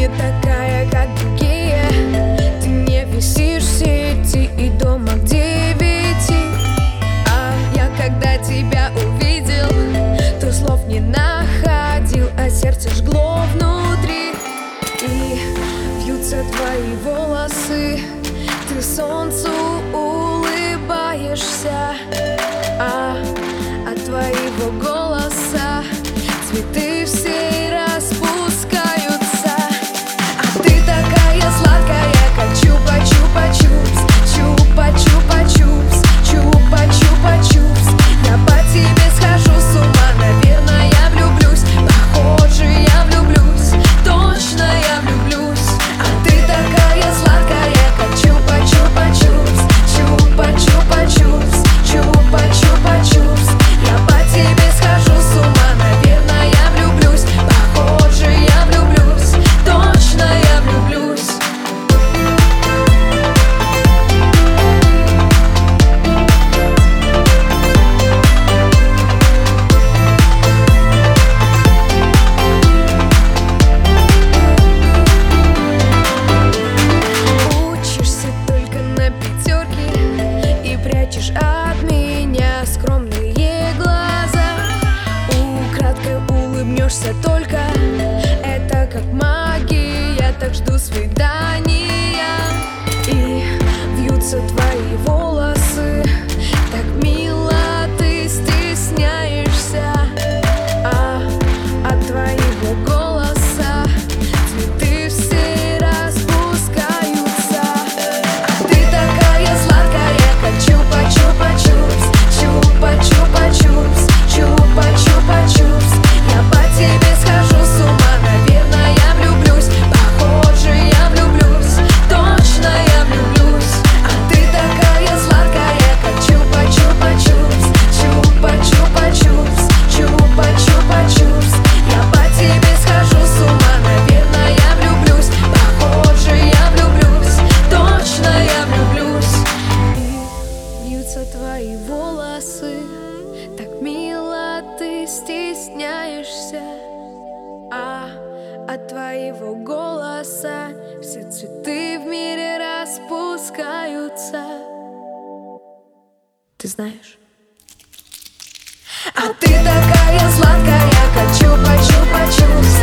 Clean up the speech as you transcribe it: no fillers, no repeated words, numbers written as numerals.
не такая, как другие. Ты не висишь в сети и дома к 9. А я, когда тебя увидел, то слов не находил, а сердце жгло внутри. И вьются твои волосы, ты солнцу улыбаешься, а от твоего голоса цветы все распускаются. А ты такая сладкая, как чупа-чупа-чупс, чупа-чупа-чупс, чупа-чупа-чупс. Я по тебе схожу с ума, наверное, я влюблюсь. Похоже, я влюблюсь, точно я влюблюсь. А ты такая сладкая, как чупа-чупа-чупс, чупа-чупа-чупс, чупа-чупа-чупс. Я по тебе схожу с ума, наверное, я влюблюсь. Похоже, я влюблюсь, точно я влюблюсь. Учишься только на пятерке и прячешь от меня скромные глаза. Украдкой улыбнешься только, это как магия, так жду свидания. И вьются твои волосы, так мило ты стесняешься, а от твоего голоса цветы все распускаются. А ты такая сладкая, как чупа-чупа-чупс, чупа-чупа-чупс, чупа-чупа-чупс. Я по тебе схожу с ума, наверное, я влюблюсь. Похоже, я влюблюсь, точно я влюблюсь. А ты такая сладкая, как чупа-чупа-чупс, чупа-чупа-чупс, чупа-чупа-чупс. Я по тебе схожу с ума, наверное, я влюблюсь. Похоже, я влюблюсь, точно я влюблюсь. И вьются твои волосы, так мило ты стесняешься, а от твоего голоса все цветы в мире распускаются. Ты знаешь? А ты такая сладкая, как чупа-чупа-чупс,